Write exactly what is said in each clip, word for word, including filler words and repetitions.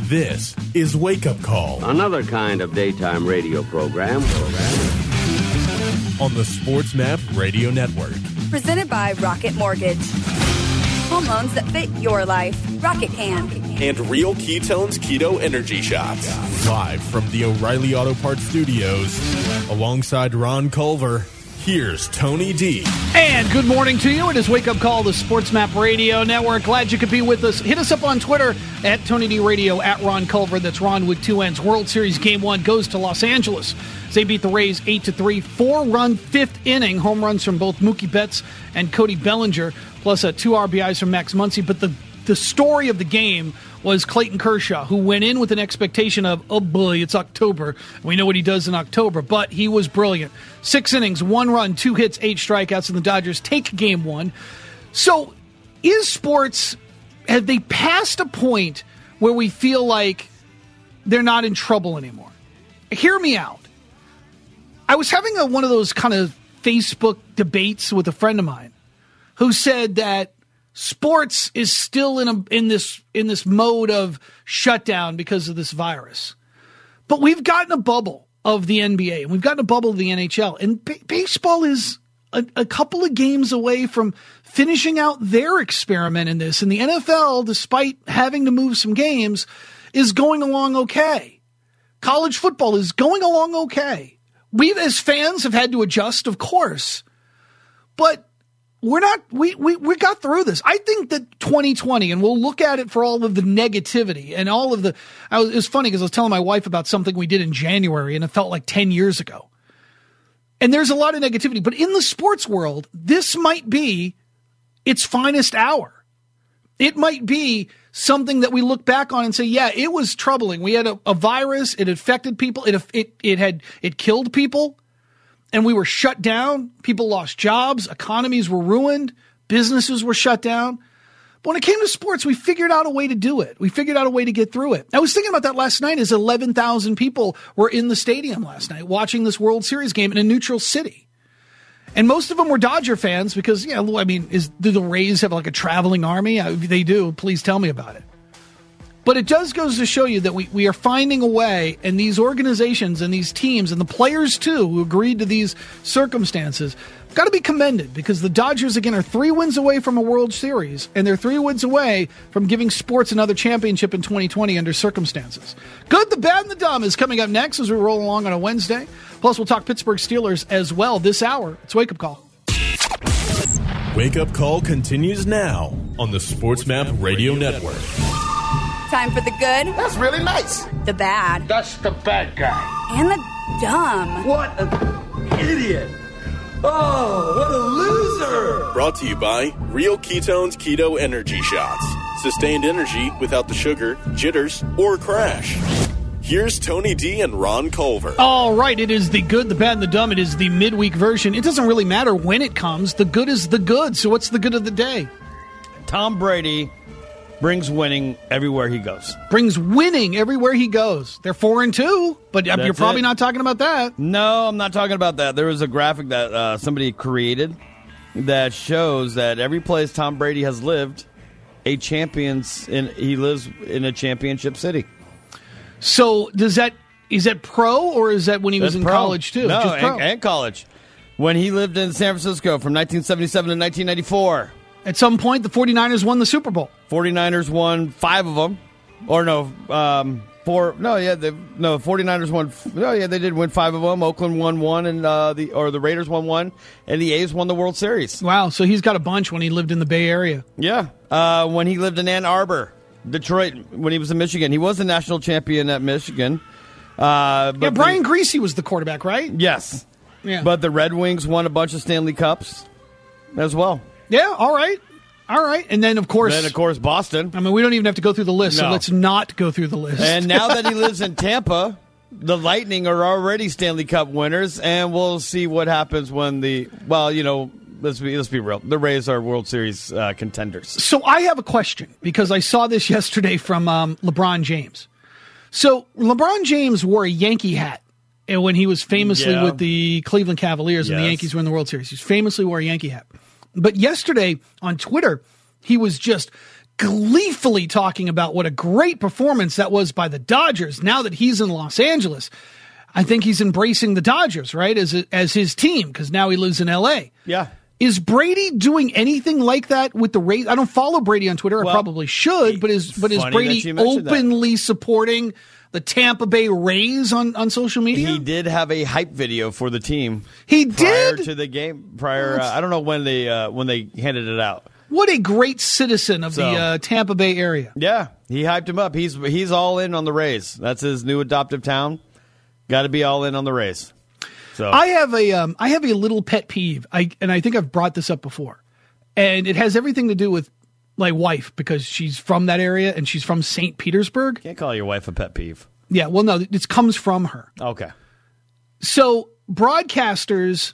This is Wake Up Call. Another kind of daytime radio program. On the Sports Map Radio Network. Presented by Rocket Mortgage. Home loans that fit your life. Rocket can. And Real Ketones Keto Energy Shots. Live from the O'Reilly Auto Parts Studios. Alongside Ron Culver, here's Tony D. And good morning to you. It is Wake Up Call, the Sports Map Radio Network. Glad you could be with us. Hit us up on Twitter at Tony D Radio, at Ron Culver. That's Ron with two N's. World Series Game one goes to Los Angeles. They beat the Rays eight to three. Four-run fifth inning. Home runs from both Mookie Betts and Cody Bellinger, plus uh, two R B Is from Max Muncy. But the, the story of the game was Clayton Kershaw, who went in with an expectation of, oh boy, it's October. We know what he does in October, but he was brilliant. Six innings, one run, two hits, eight strikeouts, and the Dodgers take game one. So is sports, have they passed a point where we feel like they're not in trouble anymore? Hear me out. I was having a, one of those kind of Facebook debates with a friend of mine who said that sports is still in a, in this in this mode of shutdown because of this virus. But we've gotten a bubble of the N B A, and we've gotten a bubble of the N H L, and b- baseball is a, a couple of games away from finishing out their experiment in this. And the N F L, despite having to move some games, is going along okay. College football is going along okay. We, as fans, have had to adjust, of course, but we're not, we, we, we got through this. I think that twenty twenty, and we'll look at it for all of the negativity and all of the, I was, it was funny because I was telling my wife about something we did in January and it felt like ten years ago. And there's a lot of negativity, but in the sports world, this might be its finest hour. It might be something that we look back on and say, yeah, it was troubling. We had a, a virus. It affected people. It, it, it had, it killed people, and we were shut down. People lost jobs. Economies were ruined. Businesses were shut down. But when it came to sports, we figured out a way to do it. We figured out a way to get through it. I was thinking about that last night as eleven thousand people were in the stadium last night watching this World Series game in a neutral city. And most of them were Dodger fans because, yeah, I mean, is, do the Rays have like a traveling army? If they do, please tell me about it. But it does goes to show you that we, we are finding a way, and these organizations and these teams and the players, too, who agreed to these circumstances, got to be commended because the Dodgers, again, are three wins away from a World Series, and they're three wins away from giving sports another championship in twenty twenty under circumstances. Good, the bad, and the dumb is coming up next as we roll along on a Wednesday. Plus, we'll talk Pittsburgh Steelers as well this hour. It's Wake Up Call. Wake Up Call continues now on the Sports Map Radio Network. Time for the good. That's really nice. The bad. That's the bad guy. And the dumb. What an idiot. Oh, what a loser. Brought to you by Real Ketones Keto Energy Shots. Sustained energy without the sugar, jitters, or crash. Here's Tony D and Ron Culver. All right, it is the good, the bad, and the dumb. It is the midweek version. It doesn't really matter when it comes. The good is the good. So what's the good of the day? Tom Brady brings winning everywhere he goes. Brings winning everywhere he goes. They're four and two, but That's you're probably it. not talking about that. No, I'm not talking about that. There was a graphic that uh, somebody created that shows that every place Tom Brady has lived, a champions in he lives in a championship city. So does that is that pro or is that when he was That's in pro. college too? No, Just pro. And, and college. When he lived in San Francisco from nineteen seventy-seven to nineteen ninety-four. At some point, the 49ers won the Super Bowl. 49ers won five of them. Or no, um, four. No, yeah, they, no, 49ers won. No, yeah, they did win five of them. Oakland won one, and uh, the or the Raiders won one, and the A's won the World Series. Wow, so he's got a bunch when he lived in the Bay Area. Yeah, uh, when he lived in Ann Arbor, Detroit, when he was in Michigan. He was a national champion at Michigan. Uh, but yeah, Brian the, Griese was the quarterback, right? Yes. Yeah. But the Red Wings won a bunch of Stanley Cups as well. Yeah, all right. All right. And then, of course... Then, of course, Boston. I mean, we don't even have to go through the list, no. so let's not go through the list. And now that he lives in Tampa, the Lightning are already Stanley Cup winners, and we'll see what happens when the... Well, you know, let's be, let's be real. The Rays are World Series uh, contenders. So I have a question, because I saw this yesterday from um, LeBron James. So LeBron James wore a Yankee hat when he was famously yeah. with the Cleveland Cavaliers, and yes. the Yankees were in the World Series. He famously wore a Yankee hat. But yesterday on Twitter, he was just gleefully talking about what a great performance that was by the Dodgers. Now that he's in Los Angeles, I think he's embracing the Dodgers, right, as a, as his team, because now he lives in L A. Yeah. Is Brady doing anything like that with the Rays? I don't follow Brady on Twitter. Well, I probably should, but is but is Brady openly that. supporting the Tampa Bay Rays on, on social media? He did have a hype video for the team. He prior did to the game. Prior, uh, I don't know when they uh, when they handed it out. What a great citizen of so, the uh, Tampa Bay area. Yeah, he hyped him up. He's he's all in on the Rays. That's his new adoptive town. Got to be all in on the Rays. So I have a um, I have a little pet peeve, I and I think I've brought this up before, and it has everything to do with my wife because she's from that area and she's from Saint Petersburg. Can't call your wife a pet peeve. Yeah, well, no, it comes from her. Okay. So broadcasters,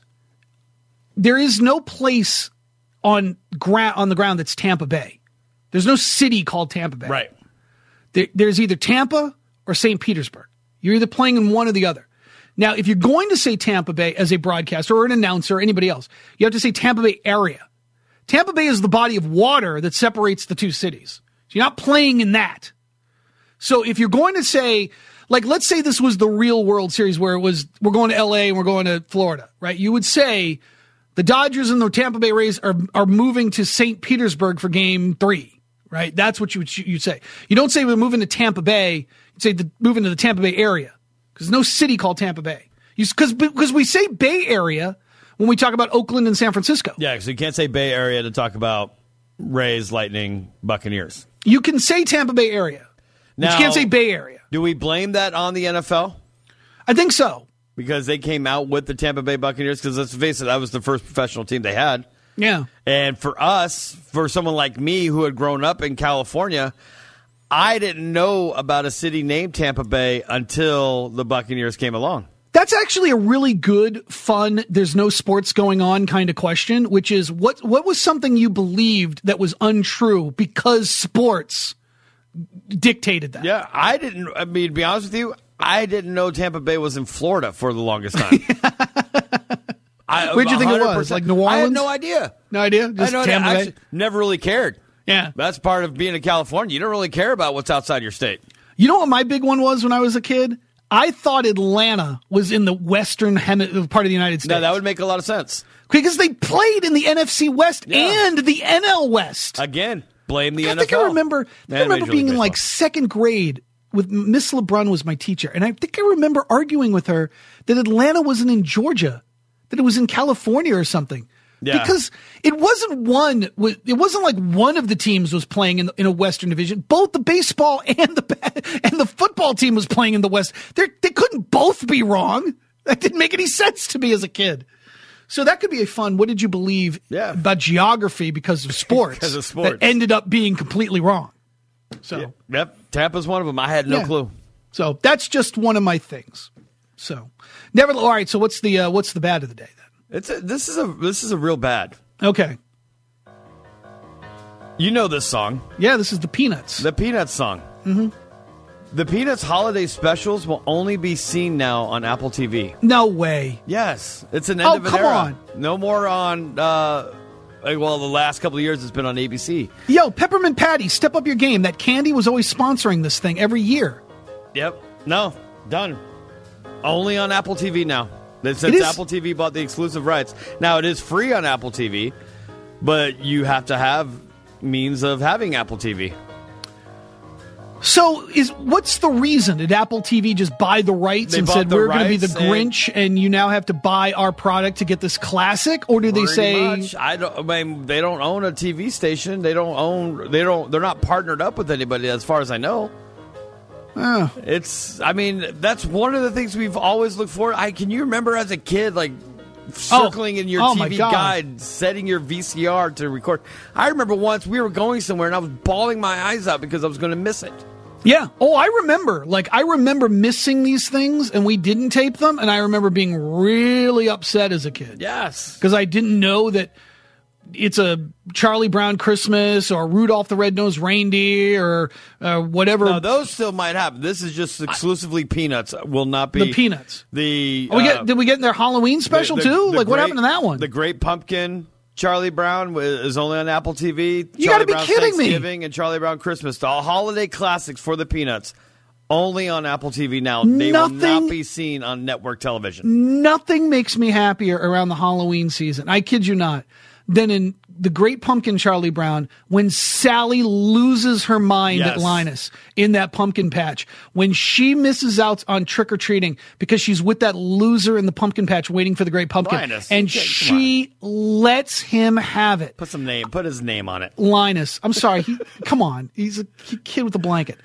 there is no place on gra- on the ground that's Tampa Bay. There's no city called Tampa Bay. Right. There, there's either Tampa or Saint Petersburg. You're either playing in one or the other. Now, if you're going to say Tampa Bay as a broadcaster or an announcer or anybody else, you have to say Tampa Bay area. Tampa Bay is the body of water that separates the two cities. So you're not playing in that. So if you're going to say, like, let's say this was the real World Series where it was, we're going to L A and we're going to Florida, right? You would say the Dodgers and the Tampa Bay Rays are, are moving to Saint Petersburg for game three, right? That's what you would you'd say. You don't say we're moving to Tampa Bay. You'd say the, moving to the Tampa Bay area. Because no city called Tampa Bay. Because because we say Bay Area when we talk about Oakland and San Francisco. Yeah, so you can't say Bay Area to talk about Rays, Lightning, Buccaneers. You can say Tampa Bay Area. Now, but you can't say Bay Area. Do we blame that on the N F L? I think so. Because they came out with the Tampa Bay Buccaneers, because let's face it, that was the first professional team they had. Yeah. And for us, for someone like me who had grown up in California, I didn't know about a city named Tampa Bay until the Buccaneers came along. That's actually a really good, fun, there's no sports going on kind of question, which is what what was something you believed that was untrue because sports dictated that? Yeah, I didn't, I mean, to be honest with you, I didn't know Tampa Bay was in Florida for the longest time. I, Where'd you think it was? Like New Orleans? I had no idea. No idea? Just I had no Tampa idea. Bay? I actually never really cared. Yeah. That's part of being in California. You don't really care about what's outside your state. You know what my big one was when I was a kid? I thought Atlanta was in the western hemi- part of the United States. No, that would make a lot of sense. Because they played in the N F C West Yeah. and the N L West. Again, blame the I N F L. think I remember, I, think I remember being in like Baseball. second grade with Miss LeBrun was my teacher. And I think I remember arguing with her that Atlanta wasn't in Georgia, that it was in California or something. Yeah. Because it wasn't one, it wasn't like one of the teams was playing in, in a Western division. Both the baseball and the and the football team was playing in the West. They're, they couldn't both be wrong. That didn't make any sense to me as a kid. So that could be a fun, what did you believe yeah. about geography because of sports? Because of sports. That ended up being completely wrong. So Yeah. Yep, Tampa's one of them. I had no Yeah. clue. So that's just one of my things. So never. All right. So what's the uh, what's the bad of the day then? It's a, this is a this is a real bad. Okay. You know this song, Yeah, this is the Peanuts. the Peanuts song. Mm-hmm. The Peanuts holiday specials will only be seen now on Apple T V. No way. Yes, it's an end Oh, of an come era. on. No more on. Uh, like, well, the last couple of years it's been on A B C. Yo, Peppermint Patty, step up your game. That candy was always sponsoring this thing every year. Yep. No, done. Only on Apple T V now. Since It is- Apple T V bought the exclusive rights. Now, it is free on Apple T V, but you have to have means of having Apple T V. So, is what's the reason? Did Apple T V just buy the rights They and bought said the we're going to be the rights and- Grinch, and you now have to buy our product to get this classic? Or do they Pretty say much. I don't. I mean, they don't own a T V station. They don't own. They don't. They're not partnered up with anybody, as far as I know. Oh. It's. I mean, that's one of the things we've always looked for. I can you remember as a kid, like circling in your Oh, my T V God. guide, setting your V C R to record. I remember once we were going somewhere and I was bawling my eyes out because I was going to miss it. Yeah. Oh, I remember. Like, I remember missing these things, and we didn't tape them, and I remember being really upset as a kid. Yes. Because I didn't know that it's a Charlie Brown Christmas or Rudolph the Red-Nosed Reindeer or uh, whatever. No, those still might happen. This is just exclusively Peanuts. Will not be The Peanuts. The Oh, we uh, get, did we get in their Halloween special, the- the- too? the Like, what Great- happened to that one? The Great Pumpkin. Charlie Brown is only on Apple T V. You Charlie gotta be Brown kidding me. Thanksgiving and Charlie Brown Christmas. The holiday classics for the Peanuts. Only on Apple T V now. They Nothing, will not be seen on network television. Nothing makes me happier around the Halloween season, I kid you not, than in The Great Pumpkin Charlie Brown when Sally loses her mind Yes. at Linus in that pumpkin patch. When she misses out on trick-or-treating because she's with that loser in the pumpkin patch waiting for the Great Pumpkin. Linus, and okay, come she lets him have it. Put some name. Put his name on it. Linus. I'm sorry. He, come on. He's a kid with a blanket.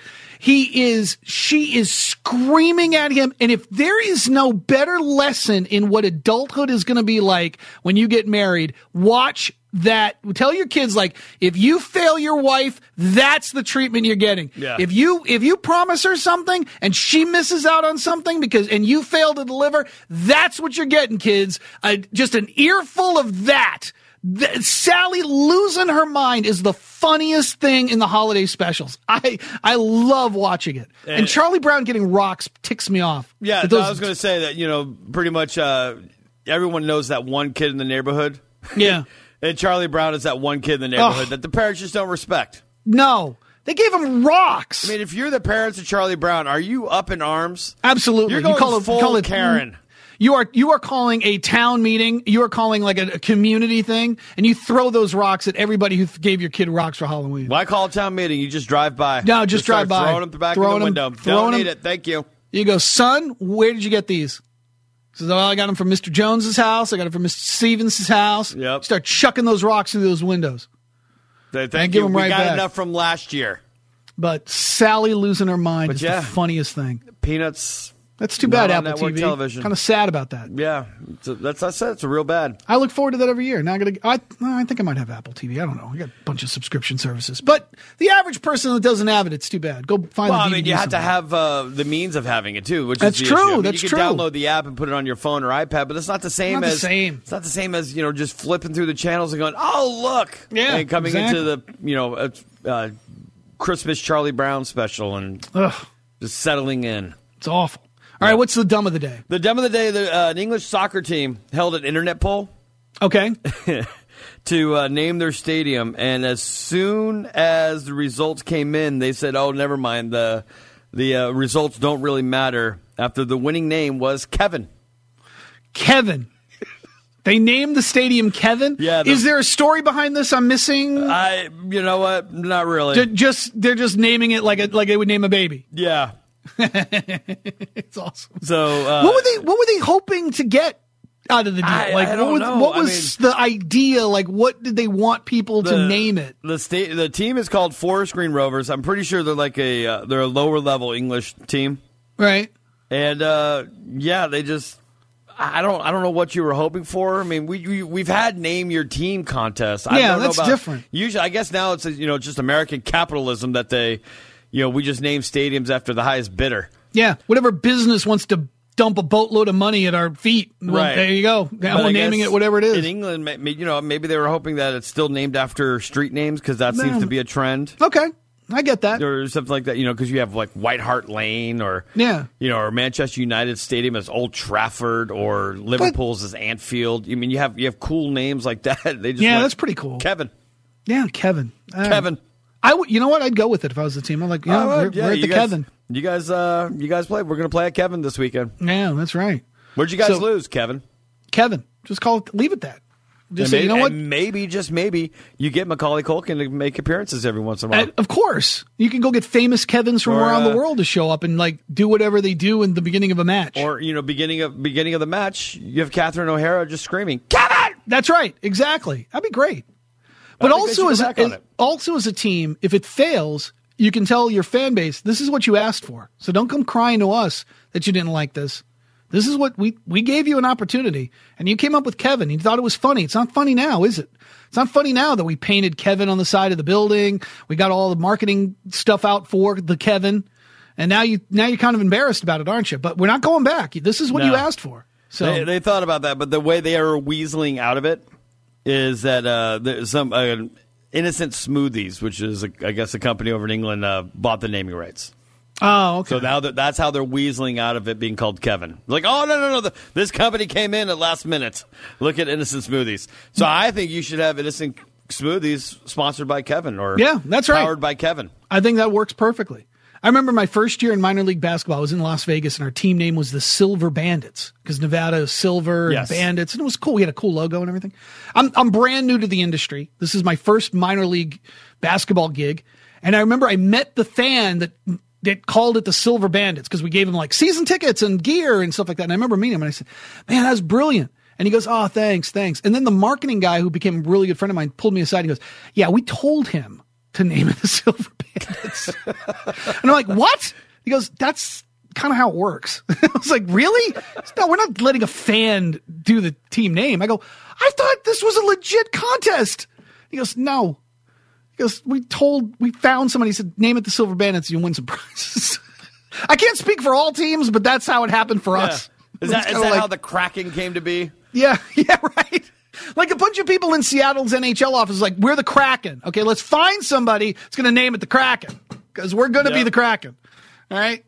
He is, she is screaming at him. And if there is no better lesson in what adulthood is going to be like when you get married, watch that. Tell your kids, like, if you fail your wife, that's the treatment you're getting. Yeah. If you, if you promise her something and she misses out on something because, and you fail to deliver, that's what you're getting, kids. Uh, just an earful of that. Th- Sally losing her mind is the funniest thing in the holiday specials. I I love watching it. And, and Charlie Brown getting rocks ticks me off. Yeah, those, I was going to say that, you know, pretty much uh, everyone knows that one kid in the neighborhood. Yeah. And Charlie Brown is that one kid in the neighborhood Ugh. that the parents just don't respect. No. They gave him rocks. I mean, if you're the parents of Charlie Brown, are you up in arms? Absolutely. You're going you call it, full call it, Karen. You are you are calling a town meeting. You are calling like a, a community thing, and you throw those rocks at everybody who th- gave your kid rocks for Halloween. Why call a town meeting? You just drive by. No, just, just drive start by. Throwing them back throwing in the them, window. Throwing Don't need them. it. Thank you. You go, son, where did you get these? He says, oh, I got them from Mister Jones's house. I got them from Mister Stevens' house. Yep. Start chucking those rocks through those windows. Thank And you. give 'em we right got back. enough from last year. But Sally losing her mind But is yeah. the funniest thing. Peanuts. That's too bad, Not on Apple T network V. television. Kind of sad about that. Yeah, it's a, that's I said it's a real bad. I look forward to that every year. Now I'm gonna. I, I think I might have Apple T V. I don't know. I got a bunch of subscription services, but the average person that doesn't have it, it's too bad. Go find. Well, the I D V mean, D you have to somewhere. have uh, the means of having it too, which That's is the true, issue. I mean, that's you can true. download the app and put it on your phone or iPad, but it's not the same Not the as same. It's not the same as you know just flipping through the channels and going, oh look, Yeah, and coming exactly. into the you know uh, uh, Christmas Charlie Brown special and Ugh, just settling in. it's awful. All right, what's the dumb of the day? The dumb of the day: the, uh, an English soccer team held an internet poll Okay. to uh, name their stadium, and as soon as the results came in, they said, "Oh, never mind. the The uh, results don't really matter." After the winning name was Kevin. Kevin. They named the stadium Kevin? Yeah, the- Is there a story behind this I'm missing? I, you know what? Not really. Ju- just they're just naming it like a, like they would name a baby. yeah. It's awesome. So uh, what were they what were they hoping to get out of the deal? I- like I what don't was, know. what I was the idea? Like what did they want people to name it? The state, the team is called Forest Green Rovers. I'm pretty sure they're like a uh, they're a lower level English team, Right? and uh, yeah, they just. I don't. I don't know what you were hoping for. I mean, we, we we've had name your team contests. I Yeah, don't know that's about- different. Usually, I guess now it's you know just American capitalism that they, you know, we just name stadiums after the highest bidder. Yeah. Whatever business wants to dump a boatload of money at our feet. Well, Right. there you go. But Now I we're naming guess it whatever it is. In England, ma- ma- you know, maybe they were hoping that it's still named after street names because that seems No. to be a trend. Okay. I get that. Or something like that, you know, because you have like White Hart Lane, or Yeah. you know, or Manchester United Stadium as Old Trafford, or Liverpool's as Anfield. I mean, you have you have cool names like that. They just Yeah, went, that's pretty cool. Kevin, Yeah, Kevin. Uh, Kevin. I would. You know what? I'd go with it if I was the team. I'm like, yeah, Oh, we're, yeah, we're at you the guys, Kevin. You guys, uh, you guys play. We're gonna play at Kevin this weekend. Yeah, that's right. Where'd you guys So- lose, Kevin? Kevin. Just call it. Leave it that. Just And say, maybe, you know what? and maybe just maybe you get Macaulay Culkin to make appearances every once in a while. Uh, of course, you can go get famous Kevins from Or, around uh, the world to show up and like do whatever they do in the beginning of a match. Or you know, beginning of beginning of the match, you have Catherine O'Hara just screaming, "Kevin!" That's right, exactly. That'd be great. But think they also, should as go a, back on as, it. also as a team, if it fails, you can tell your fan base this is what you asked for. So don't come crying to us that you didn't like this. This is what we we gave you an opportunity, and you came up with Kevin. You thought it was funny. It's not funny now, is it? It's not funny now that we painted Kevin on the side of the building. We got all the marketing stuff out for the Kevin, and now you now you're kind of embarrassed about it, aren't you? But we're not going back. This is what you No. asked for. So They, they thought about that, but the way they are weaseling out of it is that uh, there's some uh, Innocent Smoothies, which is, a, I guess, a company over in England, uh, bought the naming rights. Oh, okay. So now that that's how they're weaseling out of it being called Kevin. Like, oh, no, no, no. The, this company came in at last minute. Look at Innocent Smoothies. So I think you should have Innocent Smoothies sponsored by Kevin or yeah, that's right. powered by Kevin. I think that works perfectly. I remember my first year in minor league basketball. I was in Las Vegas, and our team name was the Silver Bandits because Nevada is silver Yes. and bandits, and it was cool. We had a cool logo and everything. I'm I'm brand new to the industry. This is my first minor league basketball gig, and I remember I met the fan that that called it the Silver Bandits because we gave him like season tickets and gear and stuff like that. And I remember meeting him, and I said, "Man, that's brilliant." And he goes, "Oh, thanks, thanks." And then the marketing guy who became a really good friend of mine pulled me aside. And he goes, "Yeah, we told him to name it the Silver Bandits." And I'm like, "What?" He goes, "That's kind of how it works." I was like, "Really?" Said, "No, we're not letting a fan do the team name." I go, "I thought this was a legit contest." He goes, "No." He goes, "We told, we found somebody." He said, "Name it the Silver Bandits, you win some prizes." I can't speak for all teams, but that's how it happened for Yeah. us. Is that, It's is kinda that like- how the Kraken came to be? Yeah, yeah, right. Like a bunch of people in Seattle's N H L office is like, we're the Kraken. Okay, let's find somebody that's going to name it the Kraken because we're going to be Yep. the Kraken. All right.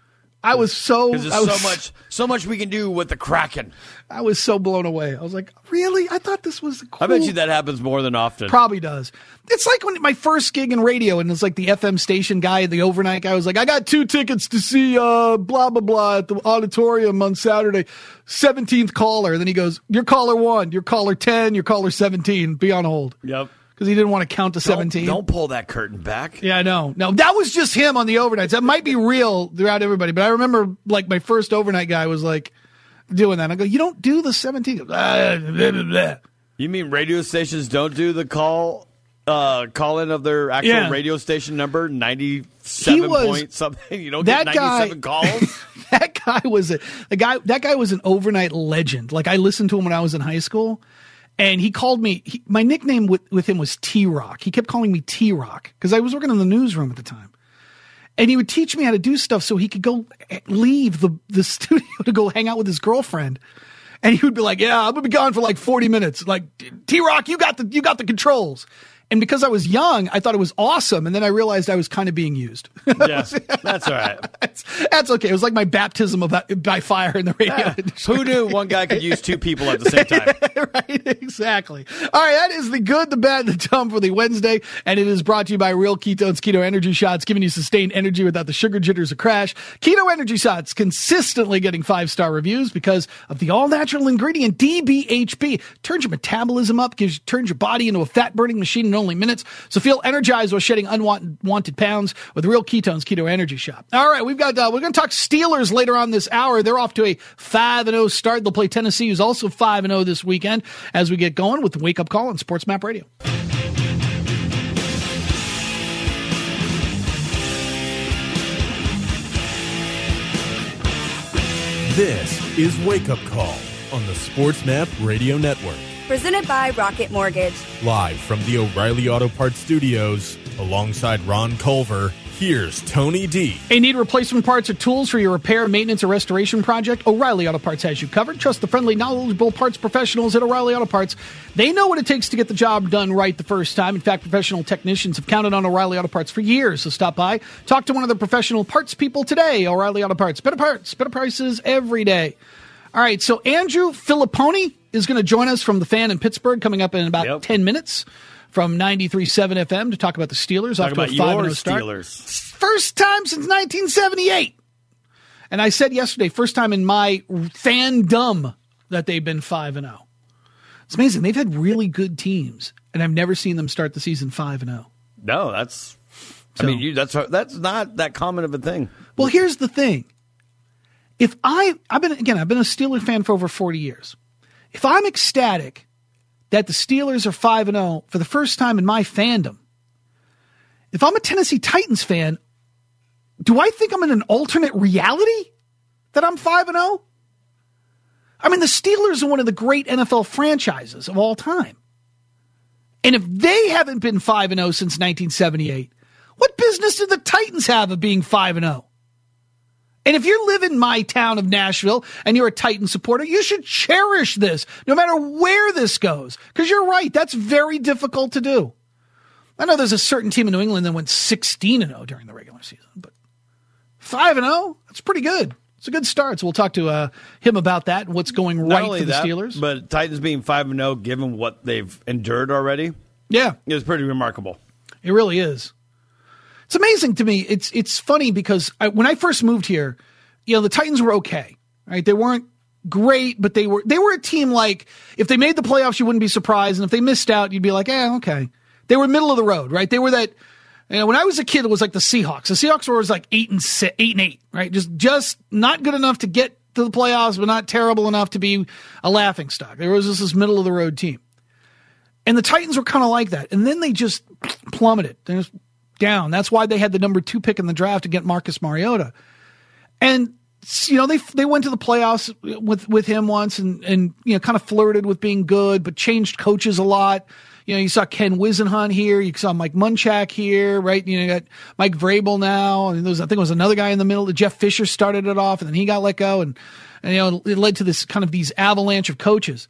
I was so Because I there's was, so much, so much we can do with the Kraken. I was so blown away. I was like, really? I thought this was cool. I bet you that happens more than often. Probably does. It's like when my first gig in radio, and it's like the F M station guy, the overnight guy was like, "I got two tickets to see uh, blah blah blah at the auditorium on Saturday, seventeenth caller." And then he goes, "You're caller one, you're caller ten, you're caller seventeen. Be on hold." Yep. Because he didn't want to count to seventeen. Don't, don't pull that curtain back. Yeah, I know. No, that was just him on the overnights. That might be real throughout everybody, but I remember like my first overnight guy was like doing that. I go, "You don't do the seventeen." Blah, blah, blah, blah. You mean radio stations don't do the call uh, call in of their actual Yeah. radio station number, ninety-seven He was- point something? You don't that get guy- ninety-seven calls? That guy was a the guy. That guy was an overnight legend. Like I listened to him when I was in high school, and he called me. He, my nickname with, with him was T Rock. He kept calling me T Rock because I was working in the newsroom at the time, and he would teach me how to do stuff so he could go leave the the studio to go hang out with his girlfriend. And he would be like, "Yeah, I'm gonna be gone for like forty minutes. Like T Rock, you got the you got the controls." And because I was young, I thought it was awesome. And then I realized I was kind of being used. Yeah, that's all right. That's, that's okay. It was like my baptism of, by fire in the radio Yeah. industry. Who knew one guy could use two people at the same time? Right, exactly. All right, that is the good, the bad, the dumb for the Wednesday, and it is brought to you by Real Ketones Keto Energy Shots, giving you sustained energy without the sugar jitters or crash. Keto Energy Shots consistently getting five-star reviews because of the all-natural ingredient D B H P. Turns your metabolism up, gives turns your body into a fat-burning machine in only minutes. So feel energized while shedding unwanted wanted pounds with Real Ketones Keto Energy Shot. All right, we've got uh, we're going to talk Steelers later on this hour. They're off to a five and oh start. They'll play Tennessee, who's also five and oh this weekend. As we get going with the Wake Up Call on Sports Map Radio. This is Wake Up Call on the Sports Map Radio Network. Presented by Rocket Mortgage. Live from the O'Reilly Auto Parts Studios, alongside Ron Culver, here's Tony D. A need replacement parts or tools for your repair, maintenance, or restoration project? O'Reilly Auto Parts has you covered. Trust the friendly, knowledgeable parts professionals at O'Reilly Auto Parts. They know what it takes to get the job done right the first time. In fact, professional technicians have counted on O'Reilly Auto Parts for years. So stop by, talk to one of the professional parts people today. O'Reilly Auto Parts. Better parts, better prices every day. All right, so Andrew Filipponi is going to join us from the Fan in Pittsburgh coming up in about Yep. ten minutes from ninety-three point seven F M to talk about the Steelers. Talk off to about a five your and oh start. Steelers. First time since nineteen seventy-eight. And I said yesterday, first time in my fandom that they've been five and oh. It's amazing. They've had really good teams, and I've never seen them start the season five and oh. No, that's. So- I mean, you, that's that's not that common of a thing. Well, here's the thing. If I, I've been, again, I've been a Steeler fan for over forty years. If I'm ecstatic that the Steelers are five and oh for the first time in my fandom, if I'm a Tennessee Titans fan, do I think I'm in an alternate reality that I'm five and oh? I mean, the Steelers are one of the great N F L franchises of all time. And if they haven't been five and oh since nineteen seventy-eight, what business do the Titans have of being five and oh? And if you live in my town of Nashville and you're a Titan supporter, you should cherish this no matter where this goes. Because you're right, that's very difficult to do. I know there's a certain team in New England that went sixteen and oh during the regular season, but five and oh. That's pretty good. It's a good start. So we'll talk to uh, him about that and what's going Not right only for the that, Steelers. But Titans being five and oh, given what they've endured already, yeah, is pretty remarkable. It really is. It's amazing to me. It's it's funny because I, when I first moved here, you know, the Titans were okay, right? They weren't great, but they were they were a team like if they made the playoffs, you wouldn't be surprised, and if they missed out, you'd be like, eh, okay. They were middle of the road, right? They were that. You know, when I was a kid, it was like the Seahawks. The Seahawks were always like eight and six, eight and eight, right? Just just not good enough to get to the playoffs, but not terrible enough to be a laughingstock. There was just this middle of the road team, and the Titans were kind of like that. And then they just plummeted. They're just down. That's why they had the number two pick in the draft to get Marcus Mariota. And you know, they they went to the playoffs with with him once, and and you know, kind of flirted with being good, but changed coaches a lot. You know, you saw Ken Wisenhunt here. You saw Mike Munchak here, right? You know, you got Mike Vrabel now. And there was, I think it was another guy in the middle. Jeff Fisher started it off, and then he got let go. And, and, you know, it led to this kind of these avalanche of coaches.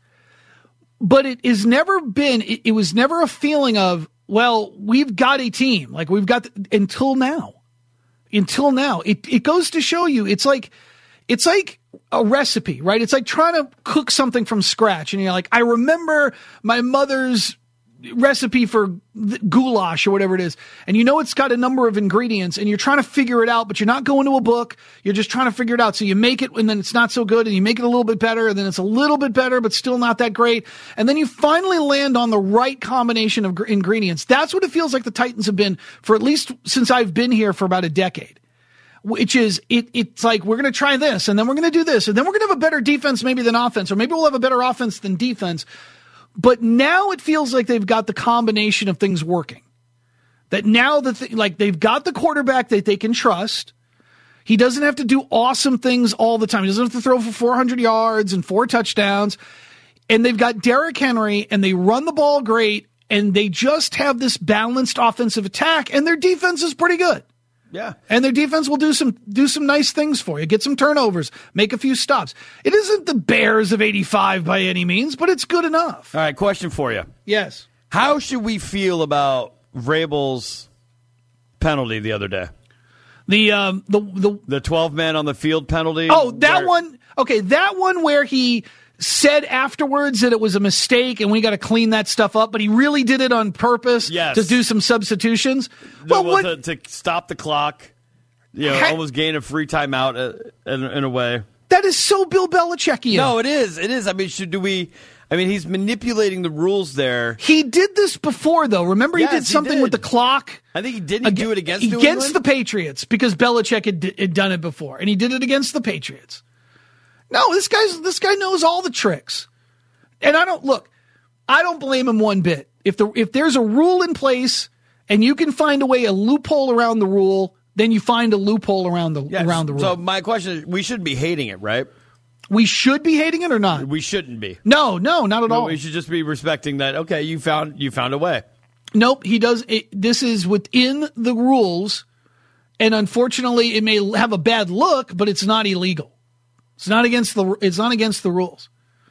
But it has never been, it, it was never a feeling of, well, we've got a team. Like, we've got, the, until now. Until now. It, it goes to show you, it's like, it's like a recipe, right? It's like trying to cook something from scratch. And you're like, I remember my mother's recipe for goulash or whatever it is, and you know it's got a number of ingredients, and you're trying to figure it out, but you're not going to a book. You're just trying to figure it out. So you make it, and then it's not so good, and you make it a little bit better, and then it's a little bit better, but still not that great. And then you finally land on the right combination of gr- ingredients. That's what it feels like the Titans have been for at least since I've been here for about a decade. Which is, it, it's like, we're going to try this, and then we're going to do this, and then we're going to have a better defense maybe than offense, or maybe we'll have a better offense than defense. But now it feels like they've got the combination of things working. That now the th- like they've got the quarterback that they can trust. He doesn't have to do awesome things all the time. He doesn't have to throw for four hundred yards and four touchdowns. And they've got Derrick Henry, and they run the ball great, and they just have this balanced offensive attack, and their defense is pretty good. Yeah. And their defense will do some do some nice things for you. Get some turnovers. Make a few stops. It isn't the Bears of eighty-five by any means, but it's good enough. All right, question for you. Yes. How should we feel about Vrabel's penalty the other day? The um the the The twelve men on the field penalty? Oh, that where, one. Okay, that one where he said afterwards that it was a mistake and we got to clean that stuff up, but he really did it on purpose yes. to do some substitutions. Well, well, what, to, to stop the clock, you know, ha- almost gain a free timeout uh, in, in a way. That is so Bill Belichickian. No, it is. It is. I mean, should do we? I mean, he's manipulating the rules there. He did this before, though. Remember, yes, he did something he did. with the clock. I think he didn't Ag- do it against New against England? the Patriots because Belichick had, had done it before, and he did it against the Patriots. No, this guy's this guy knows all the tricks. And I don't look, I don't blame him one bit. If the if there's a rule in place and you can find a way, a loophole around the rule, then you find a loophole around the yes. around the rule. So my question is, we shouldn't be hating it, right? We should be hating it or not? We shouldn't be. No, no, not at no, all. We should just be respecting that. Okay, you found you found a way. Nope, he does. It, this is within the rules, and unfortunately, it may have a bad look, but it's not illegal. It's not against the. It's not against the rules.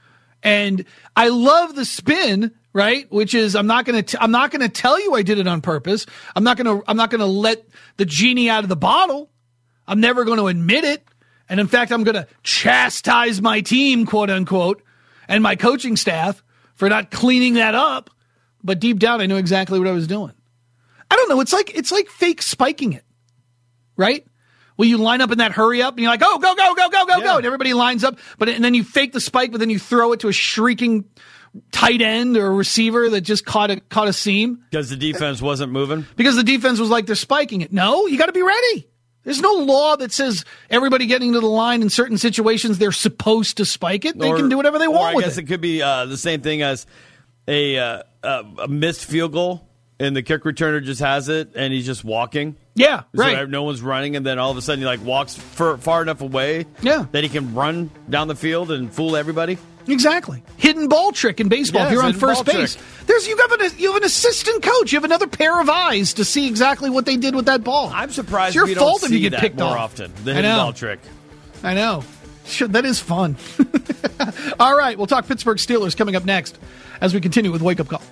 And I love the spin, right? Which is I'm not going to I'm not going to tell you I did it on purpose. I'm not going to I'm not going to let the genie out of the bottle. I'm never going to admit it. And in fact, I'm going to chastise my team, quote unquote, and my coaching staff for not cleaning that up. But deep down, I knew exactly what I was doing. I don't know. It's like it's like fake spiking it, right? Well, you line up in that hurry up, and you're like, oh, go, go, go, go, go, yeah. go. And everybody lines up, but and then you fake the spike, but then you throw it to a shrieking tight end or a receiver that just caught a, caught a seam. Because the defense wasn't moving? Because the defense was like, they're spiking it. No, you got to be ready. There's no law that says everybody getting to the line in certain situations, they're supposed to spike it. They or, can do whatever they want I with guess it. it could be uh, the same thing as a, uh, uh, a missed field goal, and the kick returner just has it, and he's just walking. Yeah, right. So no one's running, and then all of a sudden he like walks far, far enough away yeah. that he can run down the field and fool everybody. Exactly. Hidden ball trick in baseball. Yes, if you're on first ball base, trick. there's you have an you have an assistant coach. You have another pair of eyes to see exactly what they did with that ball. I'm surprised it's your we fault don't if see you get that picked more off. often. The I hidden know. ball trick. I know. Sure, that is fun. All right, we'll talk Pittsburgh Steelers coming up next as we continue with Wake Up Call.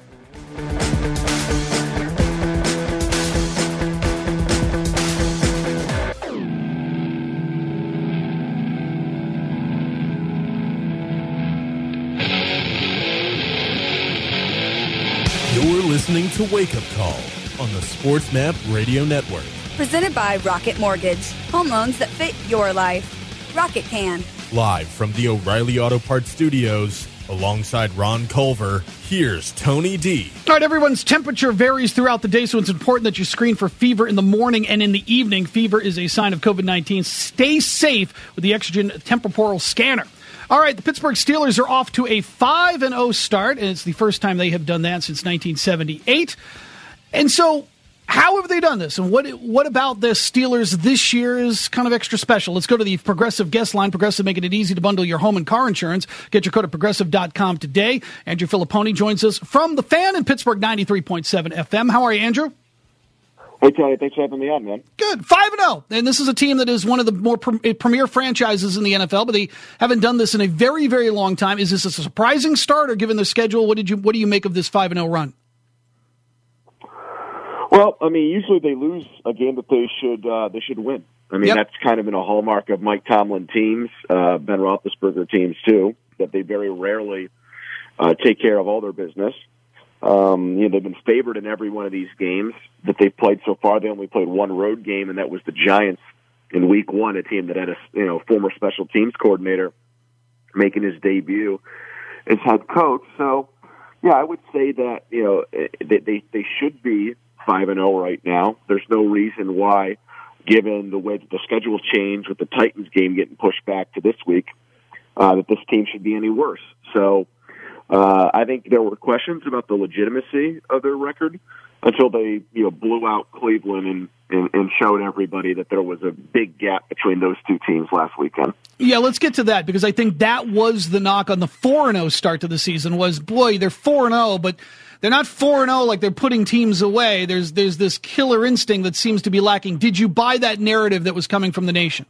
listening to Wake Up Call on the SportsMap Radio Network. Presented by Rocket Mortgage. Home loans that fit your life. Rocket can. Live from the O'Reilly Auto Parts Studios, alongside Ron Culver, here's Tony D. All right, everyone's temperature varies throughout the day, so it's important that you screen for fever in the morning and in the evening. Fever is a sign of covid nineteen. Stay safe with the Exogen temporal scanner. All right, the Pittsburgh Steelers are off to a five and oh start, and it's the first time they have done that since nineteen seventy-eight. And so, how have they done this? And what what about the Steelers this year is kind of extra special? Let's go to the Progressive guest line. Progressive making it easy to bundle your home and car insurance. Get your code at progressive dot com today. Andrew Filipponi joins us from The Fan in Pittsburgh ninety-three point seven F M. How are you, Andrew? Hey, Tony, thanks for having me on, man. Good. five and oh. And this is a team that is one of the more pre- premier franchises in the N F L, but they haven't done this in a very, very long time. Is this a surprising start, or given their schedule, what did you what do you make of this five and oh run? Well, I mean, usually they lose a game that they should uh, they should win. I mean, Yep. that's kind of been a hallmark of Mike Tomlin teams, uh, Ben Roethlisberger teams too, that they very rarely uh, take care of all their business. Um, you know, they've been favored in every one of these games that they've played so far. They only played one road game, and that was the Giants in Week One, a team that had a you know former special teams coordinator making his debut as head coach. So, yeah, I would say that you know they they, they should be five and zero right now. There's no reason why, given the way that the schedule changed with the Titans game getting pushed back to this week, uh, that this team should be any worse. So. Uh, I think there were questions about the legitimacy of their record until they, you know, blew out Cleveland and, and, and showed everybody that there was a big gap between those two teams last weekend. Yeah, let's get to that, because I think that was the knock on the four and oh start to the season was, boy, they're four and oh, but they're not four and oh like they're putting teams away. There's there's this killer instinct that seems to be lacking. Did you buy that narrative that was coming from the nation?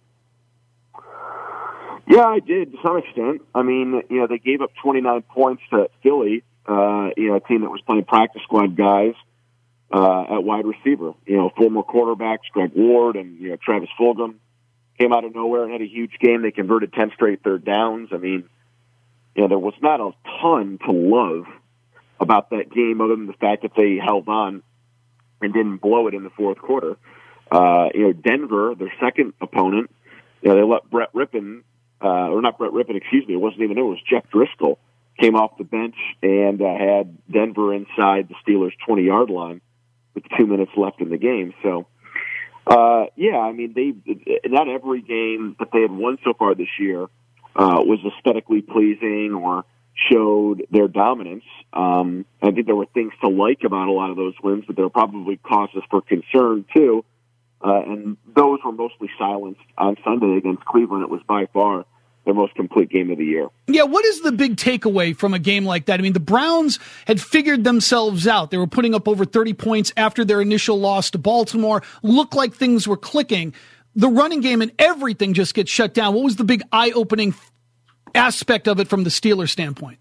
Yeah, I did to some extent. I mean, you know, they gave up twenty-nine points to Philly, uh, you know, a team that was playing practice squad guys uh, at wide receiver. You know, former quarterbacks Greg Ward and, you know, Travis Fulgham came out of nowhere and had a huge game. They converted ten straight third downs. I mean, you know, there was not a ton to love about that game other than the fact that they held on and didn't blow it in the fourth quarter. Uh, you know, Denver, their second opponent, you know, they let Brett Rippon, Uh, or not Brett Rippon, excuse me, it wasn't even there, it was Jeff Driscoll, came off the bench and uh, had Denver inside the Steelers' twenty-yard line with two minutes left in the game. So, uh, yeah, I mean, they not every game that they had won so far this year uh, was aesthetically pleasing or showed their dominance. Um, I think there were things to like about a lot of those wins, but there were probably causes for concern, too. Uh, and those were mostly silenced on Sunday against Cleveland. It was by far their most complete game of the year. Yeah, what is the big takeaway from a game like that? I mean, the Browns had figured themselves out. They were putting up over thirty points after their initial loss to Baltimore. Looked like things were clicking. The running game and everything just gets shut down. What was the big eye-opening aspect of it from the Steelers' standpoint?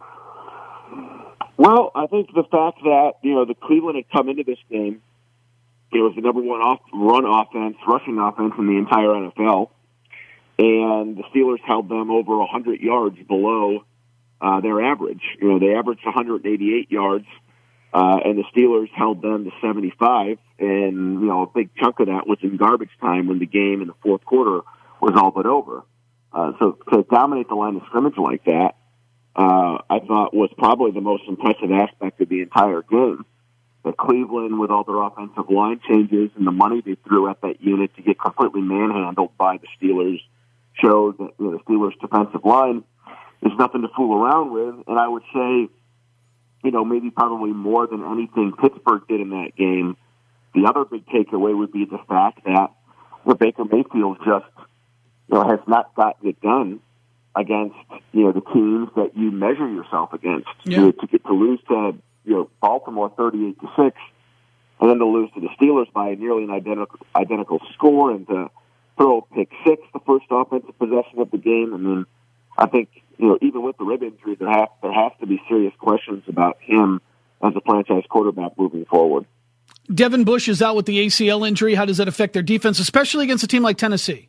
Well, I think the fact that, you know, the Cleveland had come into this game, it was the number one off, run offense, rushing offense in the entire N F L, and the Steelers held them over one hundred yards below uh, their average. You know, they averaged one hundred eighty-eight yards, uh, and the Steelers held them to seventy-five, and, you know, a big chunk of that was in garbage time when the game in the fourth quarter was all but over. Uh, so to dominate the line of scrimmage like that, uh, I thought was probably the most impressive aspect of the entire game. That Cleveland, with all their offensive line changes and the money they threw at that unit to get completely manhandled by the Steelers, showed that, you know, the Steelers' defensive line is nothing to fool around with. And I would say, you know, maybe probably more than anything Pittsburgh did in that game, the other big takeaway would be the fact that the Baker Mayfield just, you know, has not gotten it done against, you know, the teams that you measure yourself against. Yeah. You know, to get to lose to, you know, Baltimore thirty-eight to six, and then to lose to the Steelers by nearly an identical identical score, and to throw a pick six the first offensive possession of the game. I mean, I think, you know, even with the rib injury, there have there has to be serious questions about him as a franchise quarterback moving forward. Devin Bush is out with the A C L injury. How does that affect their defense, especially against a team like Tennessee?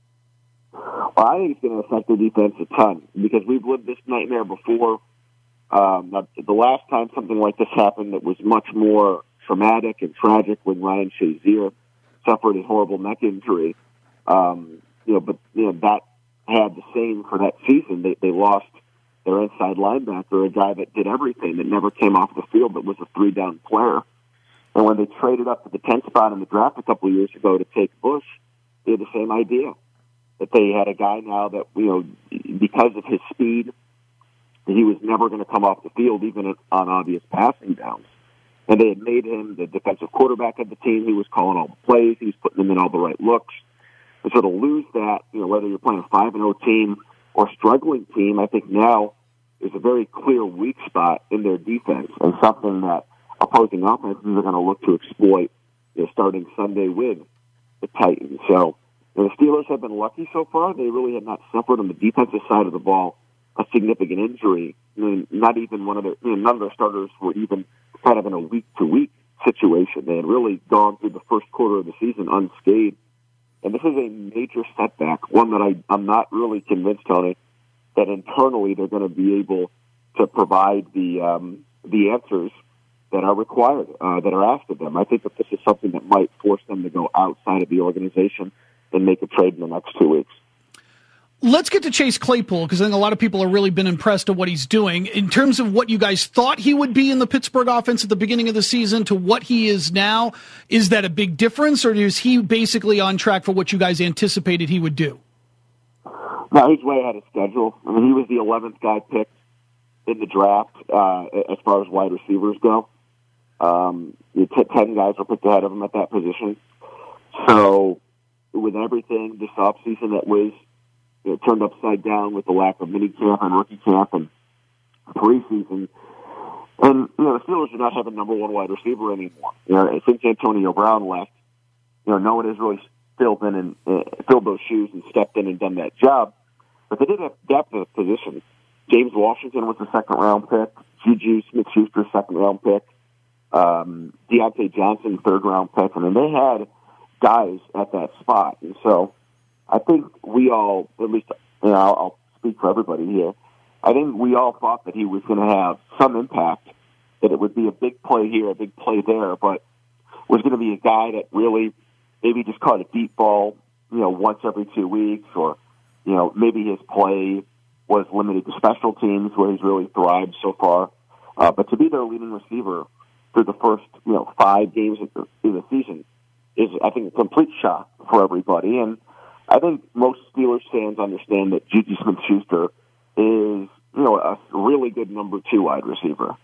Well, I think it's going to affect their defense a ton because we've lived this nightmare before. Um, the last time something like this happened, it was much more traumatic and tragic when Ryan Shazier suffered a horrible neck injury. Um, you know, but you know that had the same for that season. They they lost their inside linebacker, a guy that did everything, that never came off the field, but was a three-down player. And when they traded up to the tenth spot in the draft a couple of years ago to take Bush, they had the same idea. That they had a guy now that, you know, because of his speed, he was never going to come off the field, even on obvious passing downs. And they had made him the defensive quarterback of the team. He was calling all the plays. He was putting them in all the right looks. And so to lose that, you know, whether you're playing a five and oh team or struggling team, I think now is a very clear weak spot in their defense and something that opposing offenses are going to look to exploit, you know, starting Sunday with the Titans. So you know, the Steelers have been lucky so far. They really have not suffered on the defensive side of the ball a significant injury. I mean, not even one of their, you know, none of their starters were even kind of in a week-to-week situation. They had really gone through the first quarter of the season unscathed. And this is a major setback, one that I, I'm not really convinced, Tony, that internally they're going to be able to provide the um, the answers that are required, uh, that are asked of them. I think that this is something that might force them to go outside of the organization and make a trade in the next two weeks. Let's get to Chase Claypool, because I think a lot of people have really been impressed with what he's doing. In terms of what you guys thought he would be in the Pittsburgh offense at the beginning of the season to what he is now, is that a big difference, or is he basically on track for what you guys anticipated he would do? No, he's way ahead of schedule. I mean, he was the eleventh guy picked in the draft uh, as far as wide receivers go. Um, ten guys were picked ahead of him at that position. So with everything this offseason that was, you know, turned upside down with the lack of minicamp and rookie camp and preseason. And, you know, the Steelers do not have a number one wide receiver anymore. You know, since Antonio Brown left, you know, no one has really filled in and uh, filled those shoes and stepped in and done that job. But they did have depth at position. James Washington was a second round pick. Juju Smith-Schuster, second round pick. Um, Deontay Johnson, third round pick. I mean, they had guys at that spot. And so I think we all, at least, you know, I'll, I'll speak for everybody here, I think we all thought that he was going to have some impact, that it would be a big play here, a big play there, but was going to be a guy that really maybe just caught a deep ball, you know, once every two weeks, or, you know, maybe his play was limited to special teams where he's really thrived so far. Uh, but to be their leading receiver through the first, you know, five games of the, in the season is, I think, a complete shock for everybody. And I think most Steelers fans understand that Juju Smith-Schuster is, you know, a really good number two wide receiver.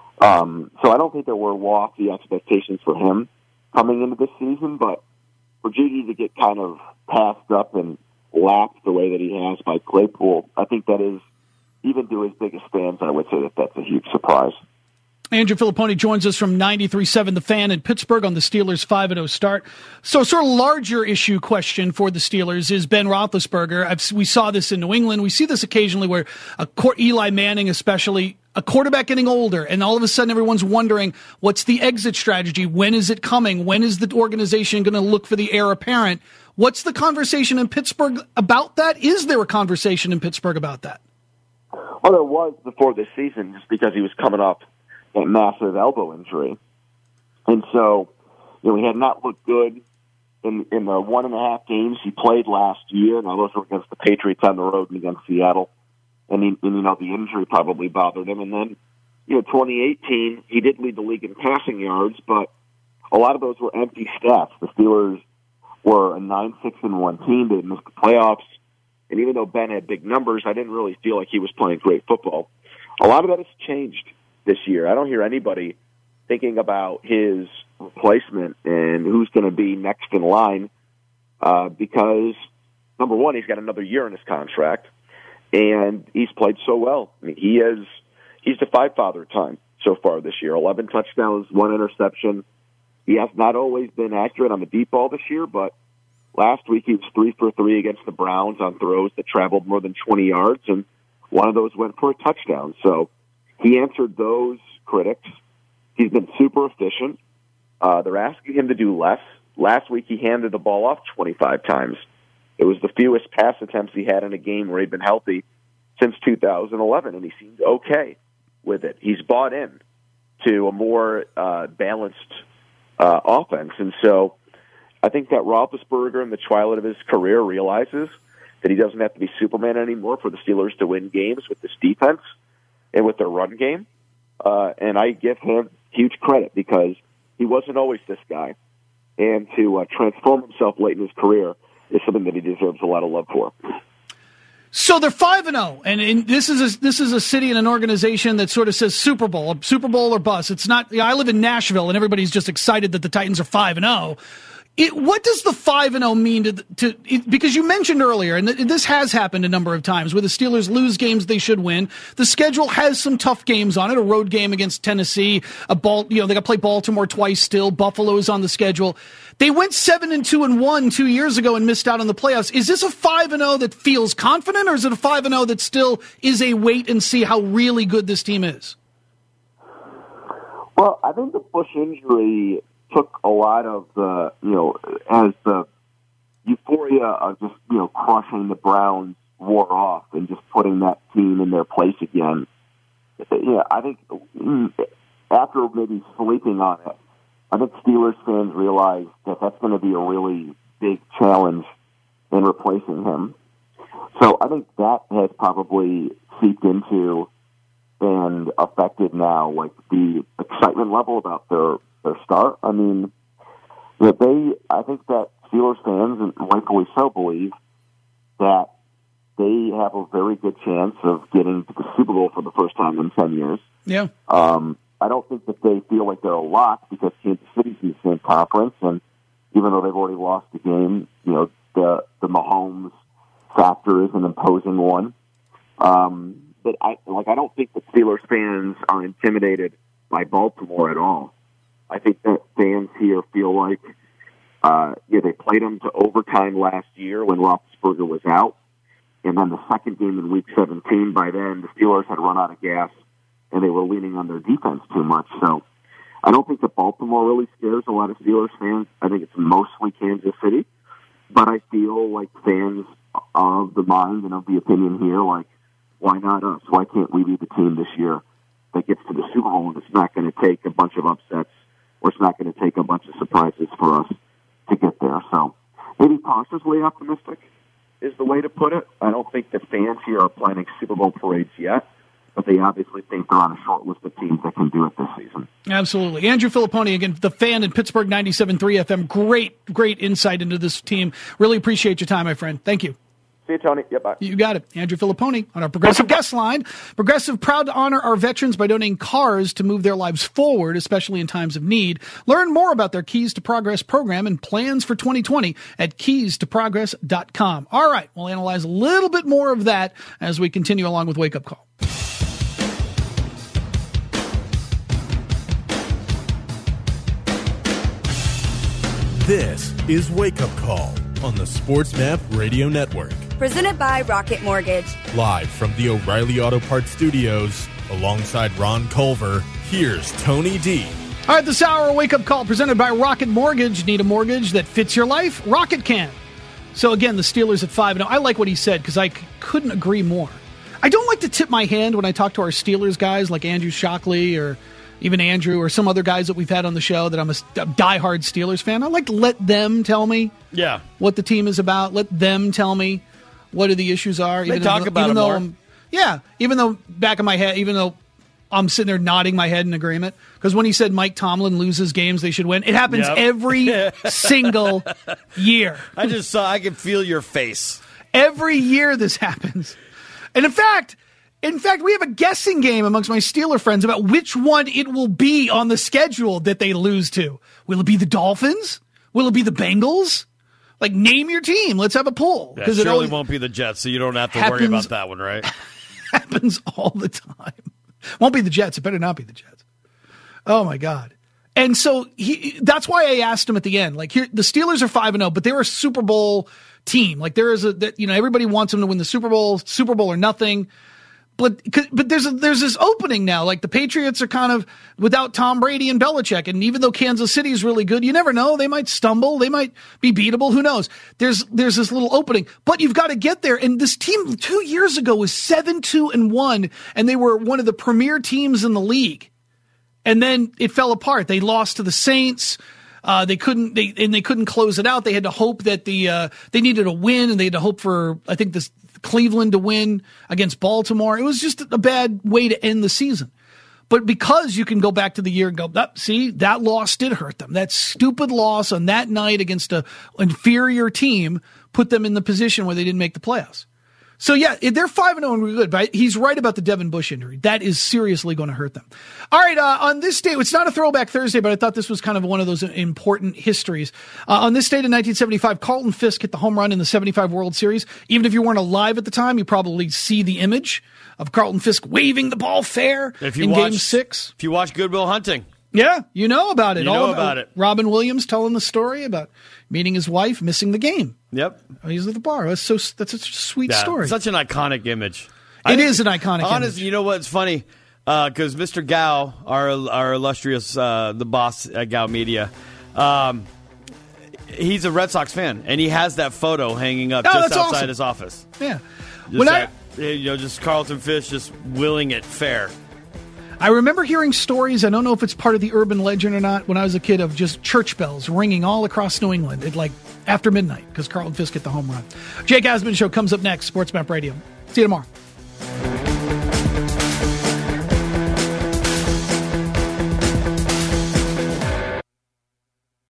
Um, so I don't think there were lofty expectations for him coming into this season, but for Juju to get kind of passed up and lapped the way that he has by Claypool, I think that is, even to his biggest fans, I would say that that's a huge surprise. Andrew Filipponi joins us from ninety-three point seven The Fan in Pittsburgh on the Steelers' five and oh start. So sort of larger issue question for the Steelers is Ben Roethlisberger. I've, we saw this in New England. We see this occasionally where a Eli Manning especially, a quarterback getting older, and all of a sudden everyone's wondering, what's the exit strategy? When is it coming? When is the organization going to look for the heir apparent? What's the conversation in Pittsburgh about that? Is there a conversation in Pittsburgh about that? Well, there was before this season, just because he was coming off that massive elbow injury. And so, you know, he had not looked good in in the one and a half games he played last year. Now, those were against the Patriots on the road and against Seattle. And, he, and, you know, the injury probably bothered him. And then, you know, twenty eighteen, he did lead the league in passing yards, but a lot of those were empty stats. The Steelers were a nine six and one team. They missed the playoffs. And even though Ben had big numbers, I didn't really feel like he was playing great football. A lot of that has changed this year. I don't hear anybody thinking about his replacement and who's going to be next in line uh, because, number one, he's got another year in his contract, and he's played so well. I mean, he is he's defied father time so far this year. eleven touchdowns, one interception. He has not always been accurate on the deep ball this year, but last week he was three for three against the Browns on throws that traveled more than twenty yards, and one of those went for a touchdown. So he answered those critics. He's been super efficient. Uh, they're asking him to do less. Last week he handed the ball off twenty-five times. It was the fewest pass attempts he had in a game where he'd been healthy since two thousand eleven, and he seemed okay with it. He's bought in to a more uh, balanced uh, offense. And so I think that Roethlisberger in the twilight of his career realizes that he doesn't have to be Superman anymore for the Steelers to win games with this defense and with their run game. Uh, and I give him huge credit because he wasn't always this guy. And to uh, transform himself late in his career is something that he deserves a lot of love for. So they're five and zero, and, and this is a, this is a city and an organization that sort of says Super Bowl, Super Bowl or bust. It's not. You know, I live in Nashville, and everybody's just excited that the Titans are five and zero. It, what does the five and zero mean to to? It, because you mentioned earlier, and th- this has happened a number of times, where the Steelers lose games they should win. The schedule has some tough games on it. A road game against Tennessee, a ball. You know, they got to play Baltimore twice. Still, Buffalo is on the schedule. They went seven and two and one two years ago and missed out on the playoffs. Is this a five and zero that feels confident, or is it a five and zero that still is a wait and see how really good this team is? Well, I think the Bush injury took a lot of the, you know, as the euphoria of just, you know, crushing the Browns wore off and just putting that team in their place again. Yeah, I think after maybe sleeping on it, I think Steelers fans realized that that's going to be a really big challenge in replacing him. So I think that has probably seeped into and affected now, like, the excitement level about their their start. I mean, that they, I think that Steelers fans, and rightfully so, believe that they have a very good chance of getting to the Super Bowl for the first time in ten years. Yeah. Um, I don't think that they feel like they're a lock because Kansas City's in the same conference, and even though they've already lost the game, you know, the the Mahomes factor is an imposing one. Um, but I like I don't think that Steelers fans are intimidated by Baltimore at all. I think that fans here feel like, uh, yeah, they played them to overtime last year when Roethlisberger was out. And then the second game in week seventeen, by then, the Steelers had run out of gas, and they were leaning on their defense too much. So I don't think that Baltimore really scares a lot of Steelers fans. I think it's mostly Kansas City. But I feel like fans of the mind and of the opinion here, like, why not us? Why can't we be the team this year that gets to the Super Bowl, and it's not going to take a bunch of upsets, or it's not going to take a bunch of surprises for us to get there. So maybe cautiously optimistic is the way to put it. I don't think the fans here are planning Super Bowl parades yet, but they obviously think they're on a short list of teams that can do it this season. Absolutely. Andrew Filipponi, again, the Fan in Pittsburgh ninety-seven point three F M. Great, great insight into this team. Really appreciate your time, my friend. Thank you. See you, Tony. Yep, bye. You got it. Andrew Filipponi on our Progressive guest line. Progressive, proud to honor our veterans by donating cars to move their lives forward, especially in times of need. Learn more about their Keys to Progress program and plans for twenty twenty at keys to progress dot com. All right, we'll analyze a little bit more of that as we continue along with Wake Up Call. This is Wake Up Call on the SportsMap Radio Network. Presented by Rocket Mortgage. Live from the O'Reilly Auto Parts Studios, alongside Ron Culver, here's Tony D. All right, this hour, Wake Up Call presented by Rocket Mortgage. Need a mortgage that fits your life? Rocket can. So again, the Steelers at five. Now, I like what he said because I c- couldn't agree more. I don't like to tip my hand when I talk to our Steelers guys like Andrew Shockley or even Andrew or some other guys that we've had on the show that I'm a, a diehard Steelers fan. I like to let them tell me yeah. what the team is about. Let them tell me what are the issues are. They even talk though, about even it though more. I'm, yeah, even though back in my head, even though I'm sitting there nodding my head in agreement. Because when he said Mike Tomlin loses games they should win, it happens Yep. every single year. I just saw, I could feel your face. Every year this happens. And in fact... In fact, we have a guessing game amongst my Steeler friends about which one it will be on the schedule that they lose to. Will it be the Dolphins? Will it be the Bengals? Like, name your team. Let's have a poll. That surely it always won't be the Jets, so you don't have to happens, worry about that one, right? Happens all the time. Won't be the Jets. It better not be the Jets. Oh, my God. And so he, that's why I asked him at the end. Like, here, the Steelers are five and oh, but they're a Super Bowl team. Like, there is a, that, you know, everybody wants them to win the Super Bowl, Super Bowl or nothing. But but there's a, there's this opening now. Like the Patriots are kind of without Tom Brady and Belichick, and even though Kansas City is really good, you never know. They might stumble. They might be beatable. Who knows? There's there's this little opening, but you've got to get there. And this team two years ago was seven two and one, and they were one of the premier teams in the league. And then it fell apart. They lost to the Saints. Uh, they couldn't they and they couldn't close it out. They had to hope that the uh, they needed a win, and they had to hope for I think this. Cleveland to win against Baltimore. It was just a bad way to end the season. But because you can go back to the year and go, oh, see, that loss did hurt them. That stupid loss on that night against an inferior team put them in the position where they didn't make the playoffs. So, yeah, they're five and oh and we're good, but he's right about the Devin Bush injury. That is seriously going to hurt them. All right, uh, on this date, it's not a Throwback Thursday, but I thought this was kind of one of those important histories. Uh, on this date in nineteen seventy-five, Carlton Fisk hit the home run in the seventy-five World Series. Even if you weren't alive at the time, you probably see the image of Carlton Fisk waving the ball fair if you in watch, Game six. If you watch Good Will Hunting. Yeah, you know about it. You All know about, about it. Robin Williams telling the story about meeting his wife, missing the game. Yep. He's at the bar. That's so. That's such a sweet yeah, story. Such an iconic image. It I is an iconic honestly, image. You know what's funny? Because uh, Mister Gao, our our illustrious, uh, the boss at Gao Media, um, he's a Red Sox fan, and he has that photo hanging up oh, just outside awesome. his office. Yeah. Just when that, I, you know, just Carlton Fisk just willing it fair. I remember hearing stories, I don't know if it's part of the urban legend or not, when I was a kid, of just church bells ringing all across New England at like after midnight because Carlton Fisk hit the home run. Jake Asman Show comes up next, Sports Map Radio. See you tomorrow.